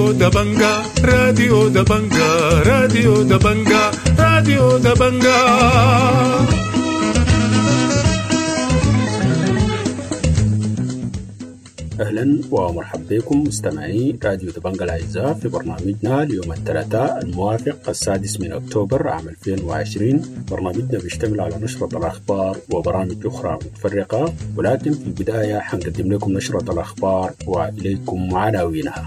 راديو دبنجا راديو دبنجا راديو دبنجا راديو دبنجا. أهلا ومرحبا بكم مستمعي راديو دبنجا الأعزاء في برنامجنا اليوم الثلاثاء الموافق 6 من أكتوبر عام 2020. برنامجنا بيشتمل على نشرة الأخبار وبرامج أخرى متفرقة، ولكن في البداية حنقدم لكم نشرة الأخبار وإليكم عناوينها.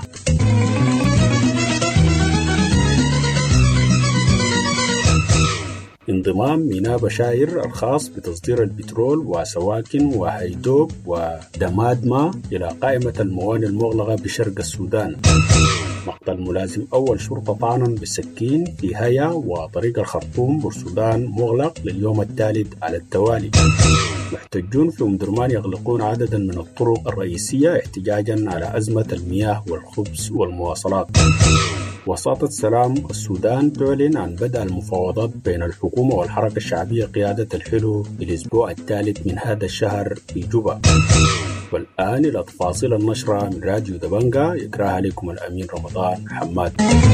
انضمام ميناء بشاير الخاص بتصدير البترول وسواكن وهيدوب ودمادما إلى قائمة الموانئ المغلقة بشرق السودان. مقتل ملازم أول شرطة طعنا بالسكين في هيا وطريق الخرطوم بالسودان مغلق لليوم الثالث على التوالي. محتجون في درمان يغلقون عددا من الطرق الرئيسية احتجاجا على أزمة المياه والخبز والمواصلات. وساطة سلام السودان تعلن عن بدء المفاوضات بين الحكومة والحركة الشعبية قيادة الحلو بالأسبوع الثالث من هذا الشهر في جوبا. والآن إلى تفاصيل النشرة من راديو دبنجا يقرأها لكم الأمين رمضان حماد.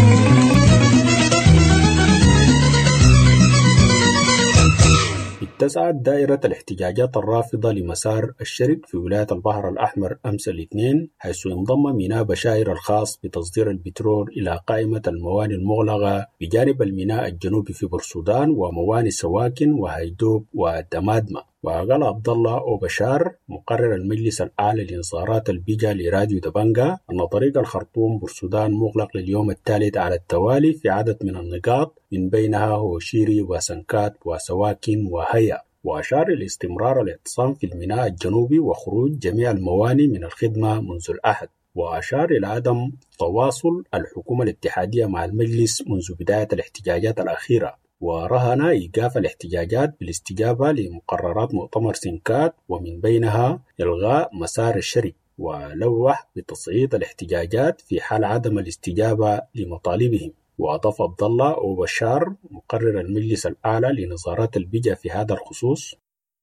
اتسعت دائرة الاحتجاجات الرافضة لمسار الشرق في ولاية البحر الأحمر أمس الاثنين، حيث انضم ميناء بشاير الخاص بتصدير البترول إلى قائمة الموانئ المغلقة بجانب الميناء الجنوبي في بورسودان وموانئ سواكن وهيدوب ودمادما. وقال عبد الله أو بشار مقرر المجلس الأعلى لإنذارات البيجا لراديو دبنجا أن طريق الخرطوم بورسودان مغلق لليوم الثالث على التوالي في عدد من النقاط من بينها هوشيري وسنكات وسواكن وهيا. وأشار لاستمرار الاعتصام في الميناء الجنوبي وخروج جميع الموانئ من الخدمة منذ الأحد. وأشار إلى عدم تواصل الحكومة الاتحادية مع المجلس منذ بداية الاحتجاجات الأخيرة، ورهن إيقاف الاحتجاجات بالاستجابة لمقررات مؤتمر سنكات ومن بينها إلغاء مسار الشرق، ولوح بتصعيد الاحتجاجات في حال عدم الاستجابة لمطالبهم. وأضاف عبد الله أو بشار مقرر المجلس الأعلى لنظارات البيجا في هذا الخصوص: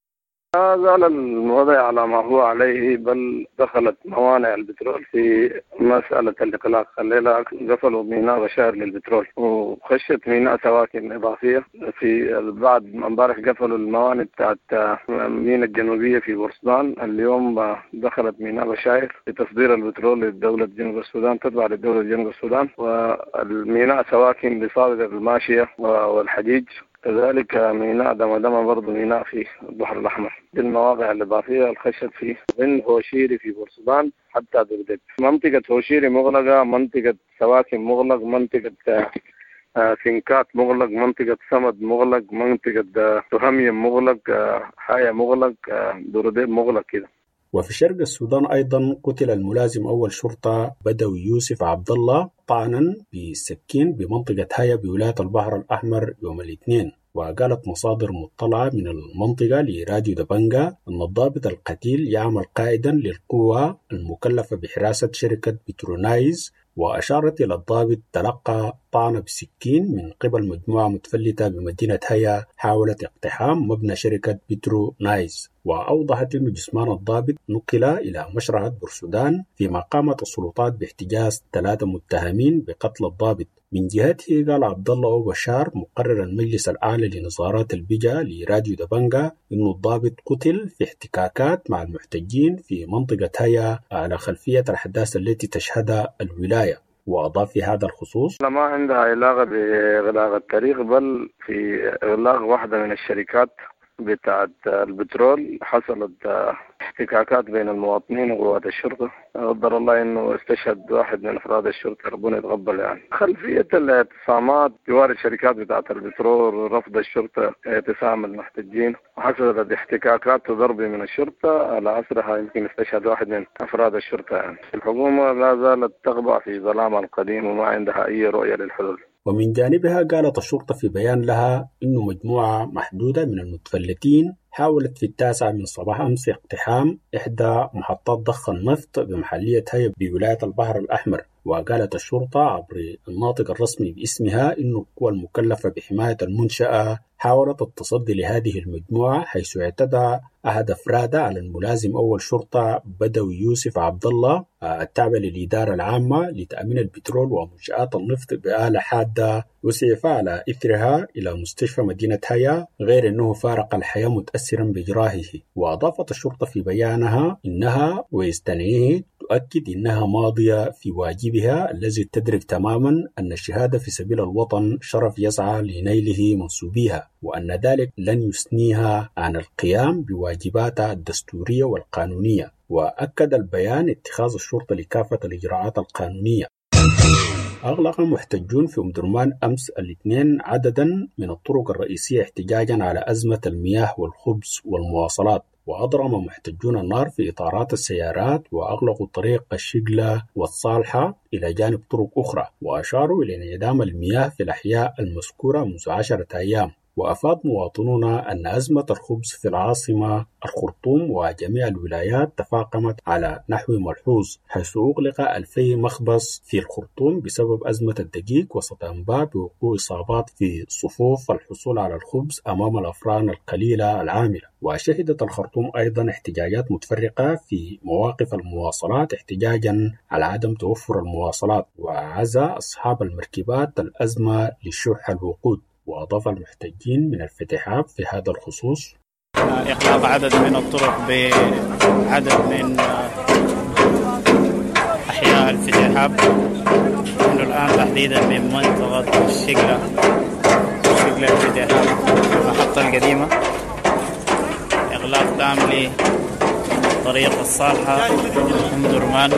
لا زال الوضع على ما هو عليه، بل دخلت موانئ البترول في مسألة الإغلاق. الليلة قفلوا ميناء بشاير للبترول وخشت ميناء سواكن إضافية. في بعد امبارح قفلوا الموانئ بتاعت ميناء الجنوبية في بورسودان. اليوم دخلت ميناء بشاير لتصدير البترول لدولة جنوب السودان، تتبع لدولة جنوب السودان. والميناء سواكن لصادر الماشية والحجيج، كذلك ميناء دمدمة برضو ميناء في البحر الأحمر. دي المواقع الإضافية الخشت فيه من هوشيري في بورسودان حتى دردب. منطقة هوشيري مغلقة، منطقة سواكن مغلق، منطقة سنكات مغلق، منطقة سمد مغلق، منطقة تهميم مغلق، حاية مغلق، دردب مغلق كده. وفي شرق السودان أيضا قتل الملازم أول شرطة بدوي يوسف عبد الله طعنا بالسكين بمنطقة هيا بولاية البحر الأحمر يوم الاثنين. وقالت مصادر مطلعة من المنطقة لراديو دبنجا أن الضابط القتيل يعمل قائدا للقوة المكلفة بحراسة شركة بترونايز. وأشارت إلى الضابط تلقى طعنة بسكين من قبل مجموعة متفلتة بمدينة هيا حاولت اقتحام مبنى شركة بترو نايز. وأوضحت أن جثمان الضابط نقل إلى مشرحة بورسودان، فيما قامت السلطات باحتجاز 3 متهمين بقتل الضابط. من جهته قال عبد الله أو بشار مقرر المجلس الأعلى لنظارات البيجا لراديو دبنجا إن الضابط قتل في احتكاكات مع المحتجين في منطقة هيا على خلفية الأحداث التي تشهدها الولاية. وأضاف في هذا الخصوص: ما عندها علاقة بإغلاق الطريق، بل في إغلاق واحدة من الشركات بتاعت البترول. حصلت احتكاكات بين المواطنين وقوات الشرطة، قدر الله انه استشهد واحد من افراد الشرطة، ربنا يتقبل. يعني خلفية الاعتصامات جوار الشركات بتاعت البترول، رفض الشرطة اعتصام المحتجين، وحصلت احتكاكات وضرب من الشرطة. على أسرها يمكن استشهد واحد من افراد الشرطة. يعني الحكومة لا زالت تخضع في ظلامها القديم وما عندها اي رؤية للحلول. ومن جانبها قالت الشرطة في بيان لها إنه مجموعة محدودة من المتفلتين حاولت في 9 من صباح أمس اقتحام إحدى محطات ضخ النفط بمحلية هيا بولاية البحر الأحمر، وقالت الشرطة عبر الناطق الرسمي باسمها إن القوى المكلفة بحماية المنشأة حاولت التصدي لهذه المجموعة، حيث اعتدى أحد أفرادها على الملازم أول شرطة بدوي يوسف عبد الله التابع للإدارة العامة لتأمين البترول ومنشآت النفط بآلة حادة، وسعف على إثرها إلى مستشفى مدينة هيا، غير أنه فارق الحياة متأثرا بجراحه. وأضافت الشرطة في بيانها إنها ويستنعيه تؤكد إنها ماضية في واجبها الذي تدرك تماما أن الشهادة في سبيل الوطن شرف يسعى لنيله منسوبيها، وأن ذلك لن يثنيها عن القيام بواجباتها الدستورية والقانونية. وأكد البيان اتخاذ الشرطة لكافة الإجراءات القانونية. أغلق محتجون في أم درمان أمس الاثنين عددا من الطرق الرئيسية احتجاجا على أزمة المياه والخبز والمواصلات، وأضرم محتجون النار في إطارات السيارات وأغلقوا طريق الشقلة والصالحة إلى جانب طرق أخرى، وأشاروا إلى انعدام المياه في الأحياء المذكورة منذ 10 أيام. وأفاد مواطنون أن أزمة الخبز في العاصمة الخرطوم وجميع الولايات تفاقمت على نحو ملحوظ، حيث أغلق 2000 مخبز في الخرطوم بسبب أزمة الدقيق، وسط أنباء بوقوع إصابات في صفوف الحصول على الخبز أمام الأفران القليلة العاملة. وشهدت الخرطوم أيضا احتجاجات متفرقة في مواقف المواصلات احتجاجا على عدم توفر المواصلات، وعزى أصحاب المركبات الأزمة لشح الوقود. وأضاف المحتجين من الفتحاب في هذا الخصوص إغلاق عدد من الطرق بعدد من أحياء الفتحاب، نحن الآن تحديدا من منطقة الشقلة الفتحاب المحطة القديمة، إغلاق تام لطريق الصالحة أم درمان.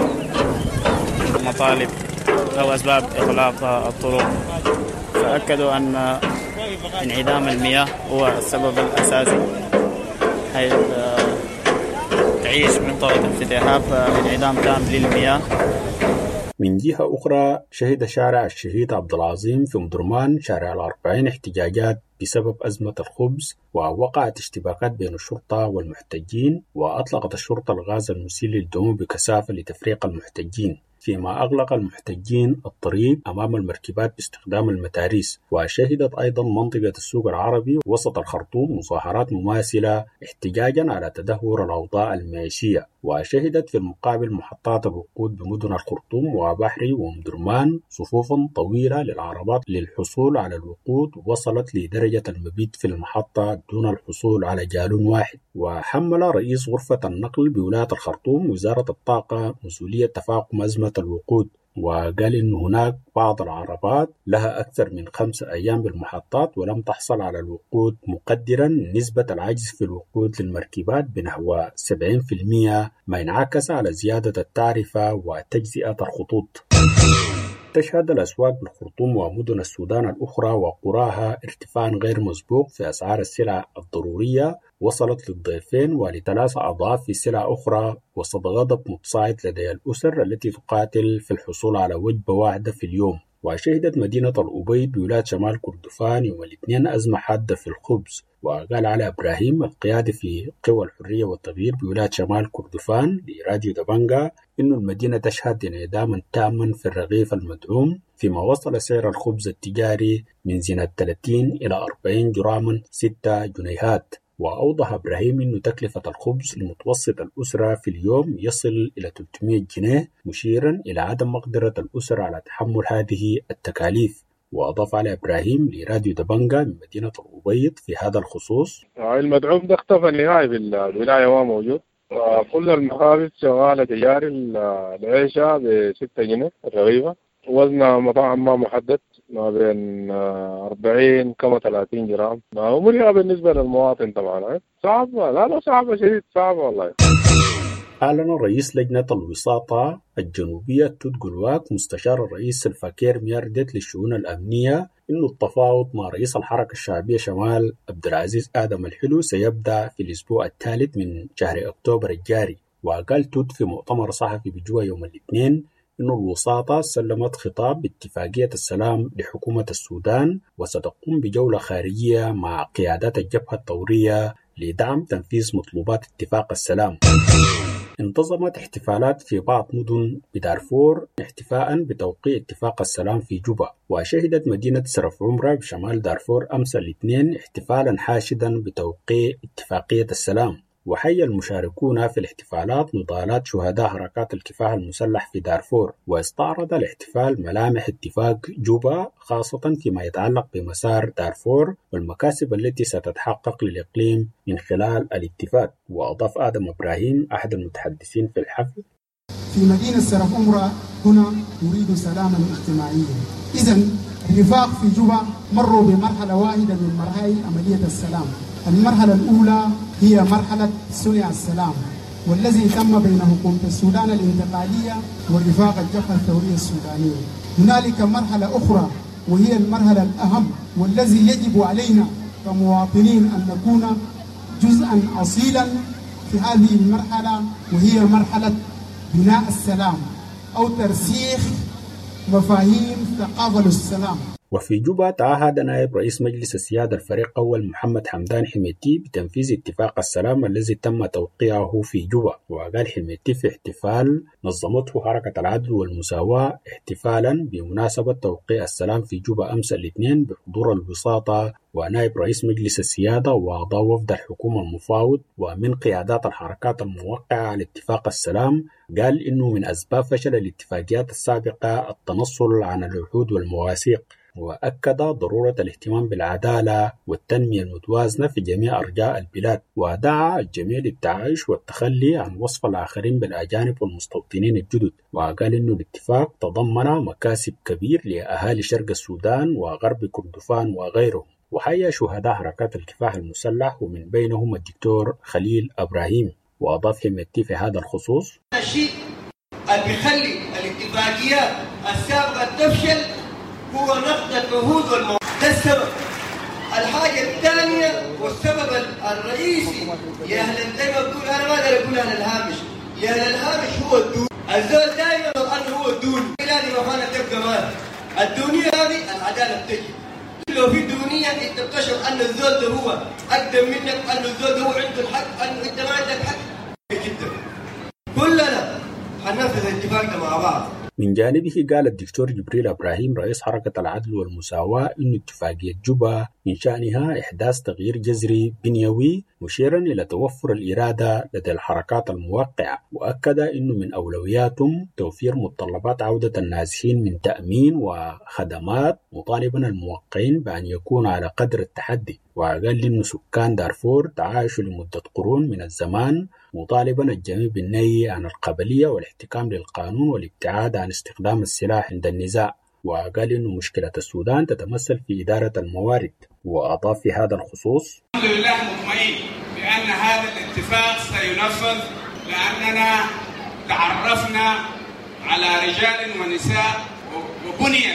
مطالب أو أسباب إغلاق الطرق، فأكدوا أن انعدام المياه هو السبب الأساسي، حيث تعيش منطقة الفتحاب انعدام تام للمياه. من جهة أخرى، شهد شارع الشهيد عبد العظيم في أم درمان شارع الأربعين احتجاجات بسبب أزمة الخبز، ووقعت اشتباكات بين الشرطة والمحتجين، وأطلقت الشرطة الغاز المسيل للدموع بكثافة لتفريق المحتجين، فيما أغلق المحتجين الطريق أمام المركبات باستخدام المتاريس. وشهدت أيضا منطقة السوق العربي وسط الخرطوم مظاهرات مماثلة احتجاجا على تدهور الأوضاع المعيشية. وشهدت في المقابل محطات الوقود بمدن الخرطوم وبحري وأم درمان صفوفا طويلة للعربات للحصول على الوقود وصلت لدرجة المبيت في المحطة دون الحصول على جالون واحد. وحمل رئيس غرفة النقل بولاية الخرطوم وزارة الطاقة مسؤولية تفاقم أزمة الوقود، وقال إن هناك بعض العربات لها أكثر من 5 أيام بالمحطات ولم تحصل على الوقود، مقدرا نسبة العجز في الوقود للمركبات بنحو 70%، ما انعكس على زيادة التعرفة وتجزئة الخطوط. تشهد الأسواق بالخرطوم ومدن السودان الأخرى وقراها ارتفاعا غير مسبوق في أسعار السلع الضرورية، وصلت للضعفين ول3 أضعاف في سلع أخرى، وسط غضب متصاعد لدى الأسر التي تقاتل في الحصول على وجبة واحدة في اليوم. وشهدت مدينة الأبيض بولاية شمال كردفان يوم الاثنين أزمة حادة في الخبز. وقال علي إبراهيم القيادي في قوى الحرية والتغيير بولاية شمال كردفان لراديو دبنجا إن المدينة تشهد انعداما تاما في الرغيف المدعوم، فيما وصل سعر الخبز التجاري من زينة 30 إلى 40 جراما 6 جنيهات. وأوضح إبراهيم أن تكلفة الخبز لمتوسط الأسرة في اليوم يصل إلى 300 جنيه، مشيرا إلى عدم مقدرة الأسرة على تحمل هذه التكاليف. وأضاف على إبراهيم لراديو دبنجا من مدينة الأبيض في هذا الخصوص: المدعوم ده اختفى نهائي بالولاية، ما موجود، وكل المخابز شغالة تجاري العيشة ب6 جنيه الرغيفة، وزنها مطاعم ما محدد ما بين 40 كما 30 جرام، ما هو مريحة بالنسبة للمواطن طبعا. صعب، لا صعبة شديد، صعبة والله. أعلن رئيس لجنة الوساطة الجنوبية توت جلواك مستشار الرئيس سلفا كير مياردت للشؤون الأمنية إنه التفاوض مع رئيس الحركة الشعبية شمال عبد العزيز آدم الحلو سيبدأ في الأسبوع الثالث من شهر أكتوبر الجاري. وقال توت في مؤتمر صحفي بجوة يوم الاثنين إنه الوساطة سلمت خطاب باتفاقية السلام لحكومة السودان، وستقوم بجولة خارجية مع قيادات الجبهة الثورية لدعم تنفيذ مطلوبات اتفاق السلام. انتظمت احتفالات في بعض مدن بدارفور احتفاء بتوقيع اتفاق السلام في جوبا، وشهدت مدينة سرف عمرة بشمال دارفور أمس الاثنين احتفالا حاشدا بتوقيع اتفاقية السلام. وحيّ المشاركون في الاحتفالات نضالات شهداء حركات الكفاح المسلح في دارفور، واستعرض الاحتفال ملامح اتفاق جوبا خاصة فيما يتعلق بمسار دارفور والمكاسب التي ستتحقق للإقليم من خلال الاتفاق. وأضاف آدم إبراهيم أحد المتحدثين في الحفل: في مدينة سرف عمرة هنا نريد سلاما اجتماعيا. إذن الرفاق في جوبا مروا بمرحلة واحدة من مراحل عملية السلام. المرحلة الأولى هي مرحلة صنع السلام، والذي تم بين حكومة السودان الانتقالية والرفاق الجبهة الثورية السودانية. هنالك مرحلة أخرى وهي المرحلة الأهم، والذي يجب علينا كمواطنين أن نكون جزءا أصيلا في هذه المرحلة، وهي مرحلة بناء السلام أو ترسيخ مفاهيم ثقافة السلام. وفي جوبا تعهد نائب رئيس مجلس السيادة الفريق أول محمد حمدان حميتي بتنفيذ اتفاق السلام الذي تم توقيعه في جوبا. وقال حميتي في احتفال نظمته حركة العدل والمساواة احتفالا بمناسبة توقيع السلام في جوبا أمس الاثنين بحضور الوساطة ونائب رئيس مجلس السيادة وأعضاء وفد الحكومة المفاوض ومن قيادات الحركات الموقعة على اتفاق السلام. قال إنه من أسباب فشل الاتفاقيات السابقة التنصل عن العهود والمواثيق، وأكد ضرورة الاهتمام بالعدالة والتنمية المتوازنة في جميع أرجاء البلاد، ودعا الجميع للتعايش والتخلي عن وصف الآخرين بالأجانب والمستوطنين الجدد. وقال إنه الاتفاق تضمن مكاسب كبير لأهالي شرق السودان وغرب كردفان وغيرهم. وحيا شهداء حركات الكفاح المسلح ومن بينهم الدكتور خليل إبراهيم. وأضاف حميتي في هذا الخصوص: الشيء اللي بيخلي الاتفاقيات السابقة تفشل هو نقد العهود والمواثيق، ده السبب. الحاجة الثانية والسبب الرئيسي يا أهل زي ما بقول، أنا ما أقدر أقول أهل الهامش، يا أهل الهامش هو الدون. الزول دائما أنه هو الدون، لازم أخانا تبقى معاه. الدونية هذه العدالة بتجي. لو في دونية أنت بتشعر أن الزول ده هو أقدم منك، أن الزول ده هو عنده الحق، أنه أنت ما عندك حق. جدا كلنا حننفذ الاتفاق ده مع بعض. من جانبه قال الدكتور جبريل إبراهيم رئيس حركة العدل والمساواة إن اتفاقية جوبا من شأنها إحداث تغيير جذري بنيوي، مشيرا إلى توفر الإرادة لدى الحركات الموقعة. وأكد إنه من أولوياتهم توفير متطلبات عودة النازحين من تأمين وخدمات، مطالبا الموقعين بأن يكون على قدر التحدي. وقال إنه سكان دارفور تعايشوا لمدة قرون من الزمان، مطالبا الجميع بالنهي عن القبلية والاحتكام للقانون والابتعاد عن استخدام السلاح عند النزاع. وقال إنه مشكلة السودان تتمثل في إدارة الموارد. وأضاف في هذا الخصوص: الحمد لله مطمئن بأن هذا الاتفاق سينفذ، لأننا تعرفنا على رجال ونساء وبنيت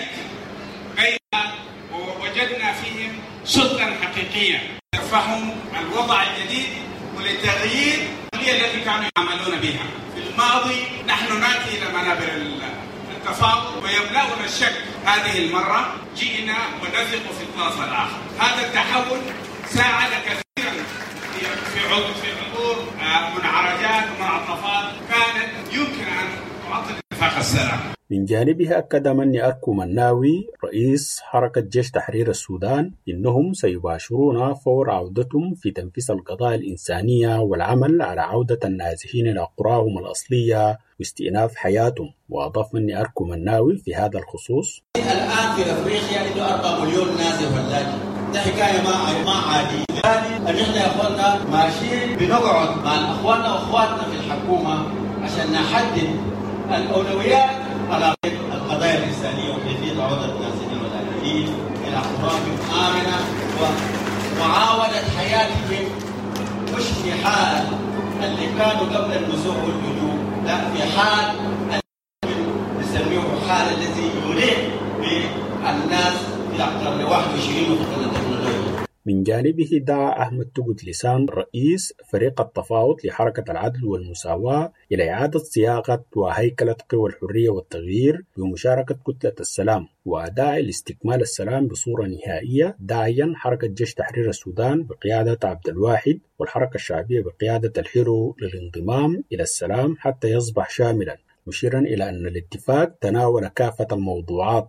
بيننا ووجدنا فيهم صدقا حقيقيا يفهم الوضع الجديد ولتغيير التي كانوا يعملون بها في الماضي. نحن نأتي إلى منابر التفاوض ويملأنا الشك. هذه المرة جئنا ونثق في الطرف الآخر. هذا التحول ساعد كثيرا في حضور منعرجات ومنعطفات كانت يمكن أن تعطل اتفاق السلام. من جانبه أكد مني أركو مناوي رئيس حركة جيش تحرير السودان إنهم سيباشرون فور عودتهم في تنفيذ القضايا الإنسانية والعمل على عودة النازحين إلى قراهم الأصلية واستئناف حياتهم. وأضاف مني أركو مناوي في هذا الخصوص: الآن في أفريقيا عنده 4 مليون نازح ولاجئ، ده حكاية ما عادية. يعني نحن يا أخواننا ماشيين بنقعد مع أخواننا وأخواتنا في الحكومة عشان نحدد الأولويات على القضايا الإنسانية وكيفية عودة النازحين واللاجئين إلى قراهم آمنة ومعاودة حياتهم، مش في حال اللي كانوا قبل النزوح والهجوم، لا في حال نسميه حال الذي يليق بالناس في القرن 21 وقرن التكنولوجيا. من جانبه دعا أحمد تقد لسان رئيس فريق التفاوض لحركة العدل والمساواة إلى إعادة صياغة وهيكلة قوى الحرية والتغيير بمشاركة كتلة السلام، وداعي لاستكمال السلام بصورة نهائية، داعيا حركة جيش تحرير السودان بقيادة عبد الواحد والحركة الشعبية بقيادة الحرو للانضمام إلى السلام حتى يصبح شاملا، مشيرا إلى أن الاتفاق تناول كافة الموضوعات.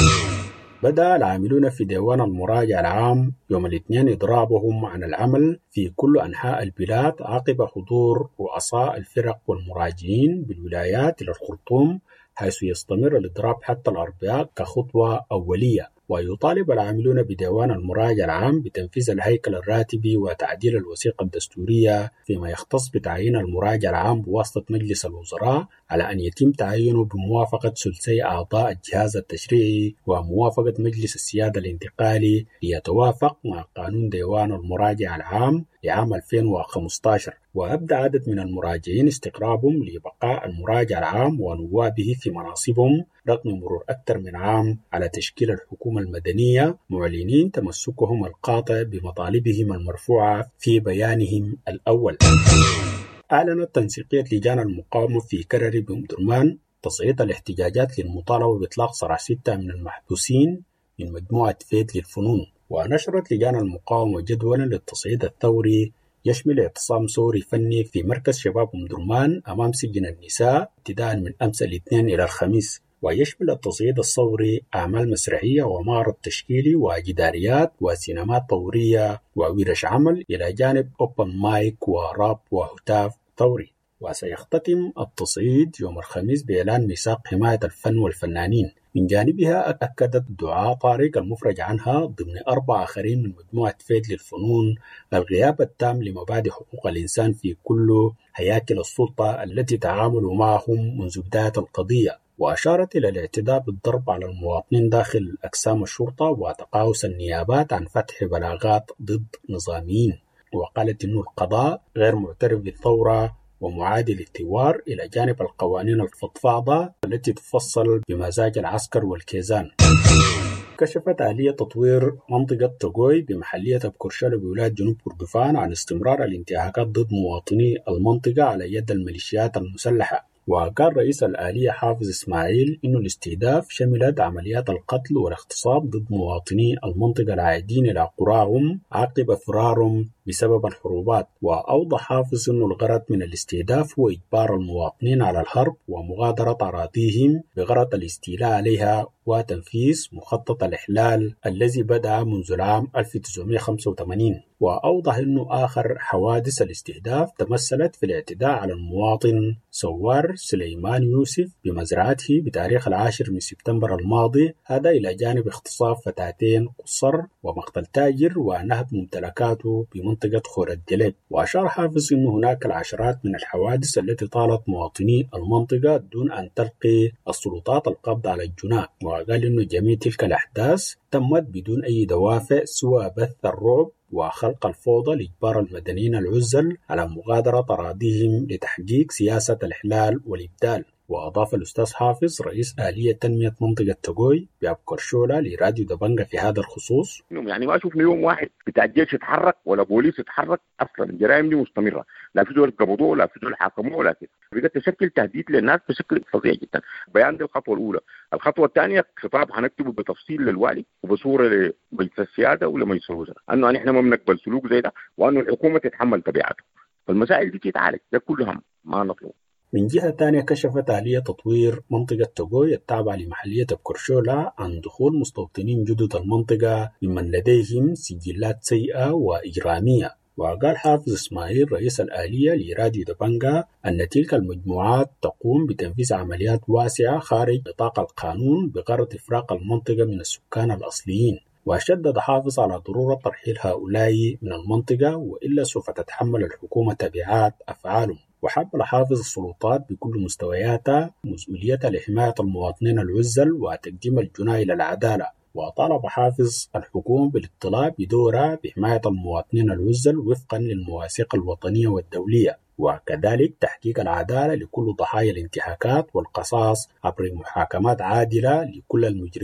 بدأ العاملون في ديوان المراجع العام يوم الاثنين إضرابهم عن العمل في كل أنحاء البلاد عقب حضور رؤساء الفرق والمراجعين بالولايات إلى الخرطوم، حيث يستمر الإضراب حتى الأربعاء كخطوة أولية. ويطالب العاملون بديوان المراجع العام بتنفيذ الهيكل الراتبي وتعديل الوثيقة الدستورية فيما يختص بتعيين المراجع العام بواسطة مجلس الوزراء، على أن يتم تعيينه بموافقة ثلثي أعضاء الجهاز التشريعي وموافقة مجلس السيادة الانتقالي ليتوافق مع قانون ديوان المراجع العام لعام 2015. وأبدأ عدد من المراجعين استقرابهم لبقاء المراجع العام ونوابه في مناصبهم رغم مرور أكثر من عام على تشكيل الحكومة المدنية، معلنين تمسكهم القاطع بمطالبهم المرفوعة في بيانهم الأول. أعلنت تنسيقية لجان المقاومة في كرري بأمدرمان تصعيد الاحتجاجات للمطالبة بإطلاق سراح 6 من المحبوسين من مجموعة فيد للفنون. ونشرت لجان المقاومة جدولا للتصعيد الثوري يشمل اعتصام ثوري فني في مركز شباب أمدرمان أمام سجن النساء ابتداء من أمس الاثنين إلى الخميس، ويشمل التصعيد الثوري أعمال مسرحية ومعرض تشكيلي وجداريات وسينمات طورية وورش عمل إلى جانب أوبن مايك وراب وهتاف ثوري. وسيختتم التصعيد يوم الخميس بإعلان ميثاق حماية الفن والفنانين. من جانبها أكدت دعاء طارق المفرج عنها ضمن 4 آخرين من مجموعة فيد للفنون الغياب التام لمبادئ حقوق الإنسان في كل هياكل السلطة التي تعاملوا معهم منذ بداية القضية. وأشارت إلى الاعتداء بالضرب على المواطنين داخل أقسام الشرطة وتقاعس النيابات عن فتح بلاغات ضد نظاميين. وقالت إن القضاء غير معترف بالثورة ومعادي للثوار إلى جانب القوانين الفضفاضة التي تفصل بمزاج العسكر والكيزان. كشفت آلية تطوير منطقة توغوي بمحلية أبكرشلو بولاية جنوب كردفان عن استمرار الانتهاكات ضد مواطني المنطقة على يد الميليشيات المسلحة. وقال رئيس الآلية حافظ إسماعيل إنه الاستهداف شملت عمليات القتل والاغتصاب ضد مواطني المنطقة العائدين إلى قراهم عقب فرارهم بسبب الحروبات. وأوضح حافظ إنه الغرض من الاستهداف هو إجبار المواطنين على الحرب ومغادرة أراضيهم بغرض الاستيلاء عليها وتنفيذ مخطط الإحلال الذي بدأ منذ العام 1985. وأوضح أنه آخر حوادث الاستهداف تمثلت في الاعتداء على المواطن سوار سليمان يوسف بمزرعته بتاريخ 10 من سبتمبر الماضي، هذا إلى جانب اغتصاب فتاتين قصر ومقتل تاجر ونهب ممتلكاته بمنطقة خور الدليب. وأشار حافظ أن هناك العشرات من الحوادث التي طالت مواطني المنطقة دون أن تلقي السلطات القبض على الجناة. وقال أن جميع تلك الأحداث تمت بدون أي دوافع سوى بث الرعب وخلق الفوضى لإجبار المدنيين العزل على مغادرة أراضيهم لتحقيق سياسة الإحلال والإبدال. وأضاف الأستاذ حافظ رئيس آلية تنمية منطقة توغوي بأبكرشولا لراديو دبنجة في هذا الخصوص: يعني ما شفنا يوم واحد بتاع الجيش يتحرك ولا بوليس يتحرك، أصلا الجرائم دي مستمرة، لا في دول قبضوه ولا في دول حاكموه ولا كده، بقت تشكل تهديد للناس بشكل فظيع جدا. بيان دي الخطوة الأولى. الخطوة الثانية خطاب هنكتبه بتفصيل للوالي وبصورة لمجلس السيادة ولمجلس الوزراء أنه نحن ما بنقبل سلوك زي ده وأنه الحكومة تتحمل تبعاته. فالمسائل دي تتعالج، ده كله هم ما نطلب. من جهة تانية كشفت آلية تطوير منطقة توغوي التابعة لمحلية أبكرشولا عن دخول مستوطنين جدد المنطقة ممن لديهم سجلات سيئة وإجرامية. وقال حافظ إسماعيل رئيس الآلية لراديو دبنجة أن تلك المجموعات تقوم بتنفيذ عمليات واسعة خارج نطاق القانون بغرض إفراق المنطقة من السكان الأصليين. وشدد حافظ على ضرورة ترحيل هؤلاء من المنطقة وإلا سوف تتحمل الحكومة تبعات أفعالهم. وحمل حافظ السلطات بكل مستوياتها مسؤوليتها لحماية المواطنين العزل وتقديم الجناة إلى العدالة. وطالب حافظ الحكومة بالاطلاع بدورها بحماية المواطنين العزل وفقا للمواثيق الوطنية والدولية، وكذلك تحقيق العدالة لكل ضحايا الانتهاكات والقصاص عبر محاكمات عادلة لكل المجرمين.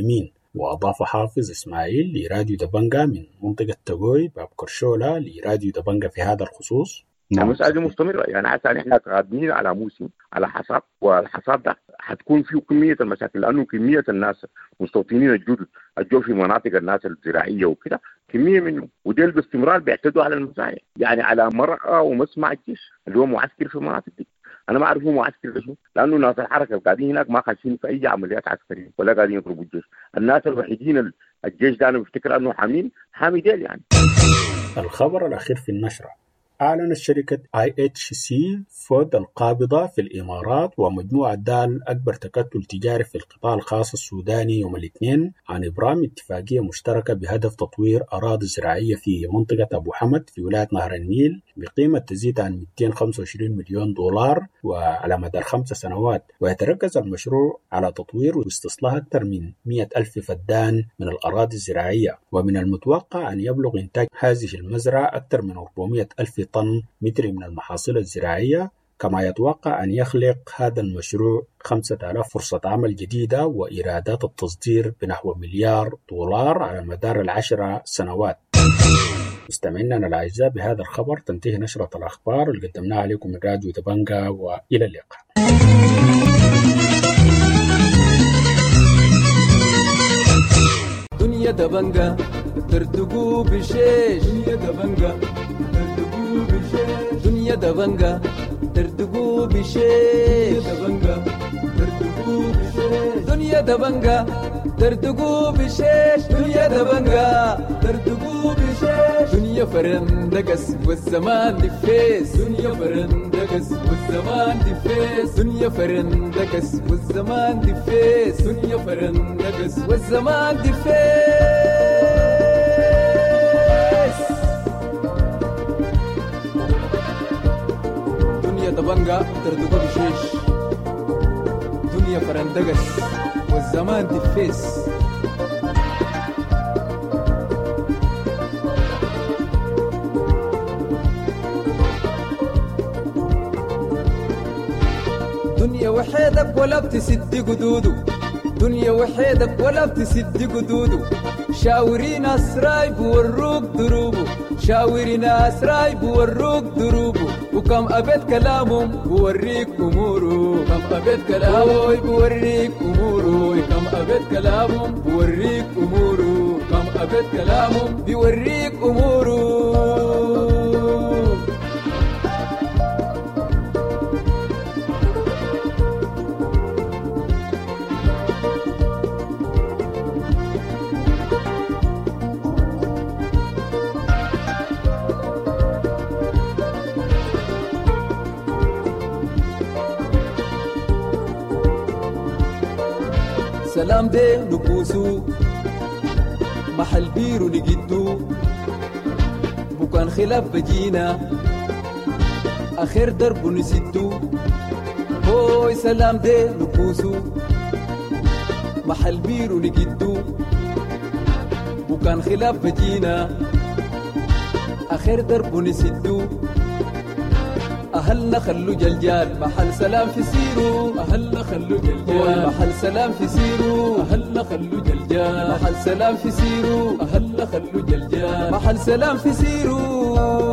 وأضاف حافظ إسماعيل لراديو دبنجا من منطقة تقوي باب كرشولة لراديو دبنجا في هذا الخصوص. المسألة دي مستمرة، يعني حتى نحن قادمين على موسم على حصاد، والحصاد ده حتكون فيه كمية المشاكل، لأنه كمية الناس مستوطنين الجدد الجو في مناطق الناس الزراعية وكده كمية منهم، وديل باستمرار بيعتدوا على المزايا، يعني على مرأى ومسمع الجيش اللي هو معسكر في المناطق دي. أنا ما أعرف هو معسكر لشو، لأنه ناس الحركة القاعدين هناك ما خاشين في أي عمليات عسكرية ولا قاعدين يضربوا الجيش. الناس الوحيدين الجيش ده أنا بفتكر أنه حامي ديل يعني. الخبر الأخير في النشرة: أعلنت شركة IHC فود القابضة في الإمارات ومجموعة دال أكبر تكتل تجاري في القطاع الخاص السوداني يوم الاثنين عن إبرام اتفاقية مشتركة بهدف تطوير أراضي زراعية في منطقة أبو حمد في ولاية نهر النيل بقيمة تزيد عن 225 مليون دولار وعلى مدار 5 سنوات، ويتركز المشروع على تطوير واستصلاح أكثر من 100,000 فدان من الأراضي الزراعية، ومن المتوقع أن يبلغ إنتاج هذه المزرعة أكثر من 400,000 طن متر من المحاصيل الزراعية، كما يتوقع أن يخلق هذا المشروع 5,000 فرصة عمل جديدة وإيرادات التصدير بنحو مليار دولار على مدار 10 سنوات. مستمعينا الأعزاء، بهذا الخبر تنتهي نشرة الأخبار اللي قدمناها عليكم من راديو دبنجا، وإلى اللقاء. دنيا دبنجا ترتقو بشيش، دنيا دبنجا ترتقو بشيش، دنيا دبنجا ترتقو بشيش، دبنجا ترتقو بشيش، دنيا دبنجا ترتقو بشيش، دنيا دبنجا ترتقو بشيش، دنيا فرندقس والزمان دفيس، دنيا فرندقس والزمان دفيس، دنيا فرندقس والزمان دفيس، دنيا فرندقس والزمان دفيس. دنيا دبنجا ترتقو بشيش، دنيا فرندقس والزمان دفيس. دنيا وحيدك ولا بتسد قدوده، دنيا وحيدك ولا بتسد قدوده، شاورين أسراي بوروك دروبه، شاورين أسراي بوروك دروبه، وكم أبد كلامهم بوريك أموره، كم أبد كلامهم بوريك أموره، كم أبد كلامهم بوريك أموره، كم أبد كلامهم بوريك أموره. سلام دي نبوسو محل بيرو نجدو، بكان خلاف بجينا آخر درب نسدو. هوي سلام دي نبوسو محل بيرو نجدو، بكان خلاف بجينا آخر درب نسدو. أهلنا خلو جلجال محل سلام في سيرو، أهلنا خلو جلجال محل سلام في سيرو، أهلنا خلو جلجال محل سلام في سيرو، أهلنا خلو جلجال محل سلام في سيرو.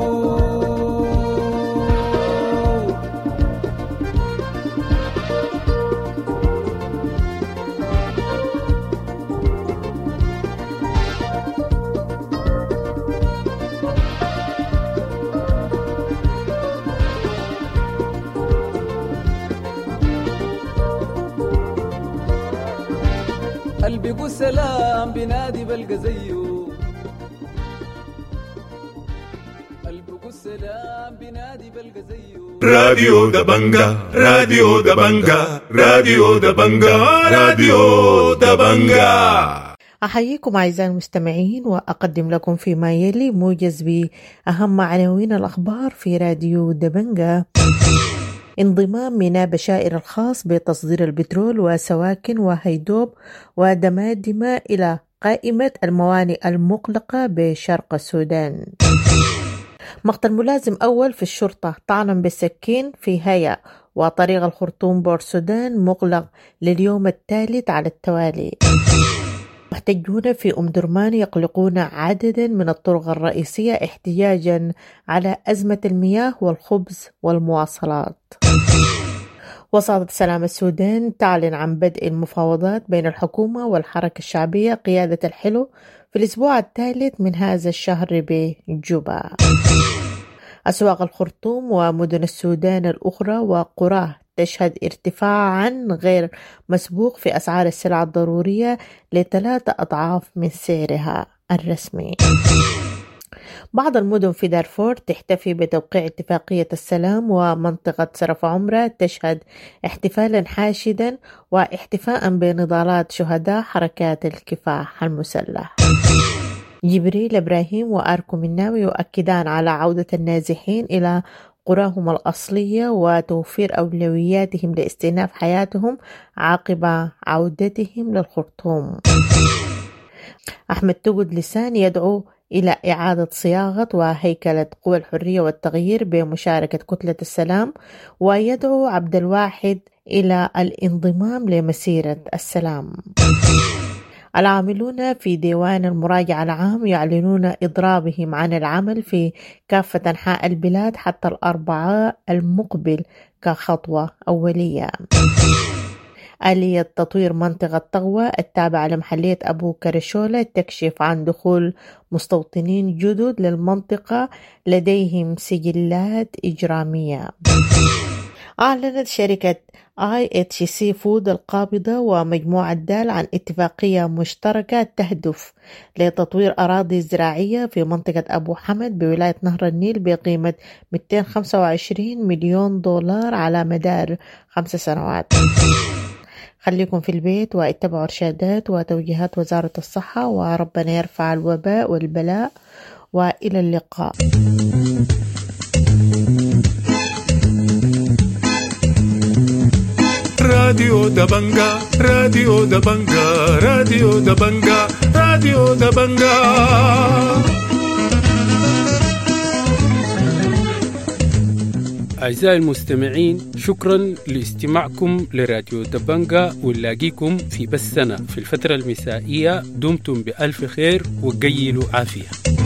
قلبي قول سلام بنادي بلقى زيه، قلبي قول سلام بنادي بلقى زيه. راديو دبنجا، راديو دبنجا، راديو دبنجا، راديو دبنجا. أحييكم أعزائي المستمعين وأقدم لكم فيما يلي موجز بأهم عناوين الأخبار في راديو دبنجا. انضمام ميناء بشائر الخاص بتصدير البترول وسواكن وهيدوب ودمادمة إلى قائمة الموانئ المغلقة بشرق السودان. مقتل ملازم أول في الشرطة طعنا بالسكين في هيا، وطريق الخرطوم بور السودان مغلق لليوم الثالث على التوالي. محتجون في أم درمان يقلقون عددا من الطرق الرئيسية احتجاجا على أزمة المياه والخبز والمواصلات. وساطة سلام السودان تعلن عن بدء المفاوضات بين الحكومة والحركة الشعبية قيادة الحلو في الأسبوع الثالث من هذا الشهر بجوبا. أسواق الخرطوم ومدن السودان الأخرى وقراه تشهد ارتفاعا غير مسبوق في أسعار السلع الضرورية ل3 أضعاف من سعرها الرسمي. بعض المدن في دارفور تحتفي بتوقيع اتفاقية السلام، ومنطقة سرف عمرة تشهد احتفالا حاشدا واحتفاء بنضالات شهداء حركات الكفاح المسلح. جبريل إبراهيم وآركو مناوي يؤكدان على عودة النازحين إلى قراهم الأصلية وتوفير أولوياتهم لاستئناف حياتهم عقب عودتهم للخرطوم. أحمد توجد لسان يدعو إلى إعادة صياغة وهيكلة قوى الحرية والتغيير بمشاركة كتلة السلام، ويدعو عبد الواحد إلى الانضمام لمسيرة السلام. العاملون في ديوان المراجعة العام يعلنون إضرابهم عن العمل في كافة أنحاء البلاد حتى الأربعاء المقبل كخطوة أولية. آلية تطوير منطقة طغوة التابعة لمحلية أبو كرشولة تكشف عن دخول مستوطنين جدد للمنطقة لديهم سجلات إجرامية. أعلنت شركة IHC فود القابضة ومجموعة دال عن اتفاقية مشتركة تهدف لتطوير أراضي زراعية في منطقة أبو حمد بولاية نهر النيل بقيمة 225 مليون دولار على مدار 5 سنوات. خليكم في البيت واتبعوا إرشادات وتوجيهات وزارة الصحة، وربنا يرفع الوباء والبلاء، وإلى اللقاء. راديو دبنجا راديو دبنجا راديو دبنجا راديو دبنجا. أعزائي المستمعين، شكرا لاستماعكم لراديو دبنجا، ونلاقيكم في بثنا في الفترة المسائية. دمتم بألف خير وقيلوا عافية.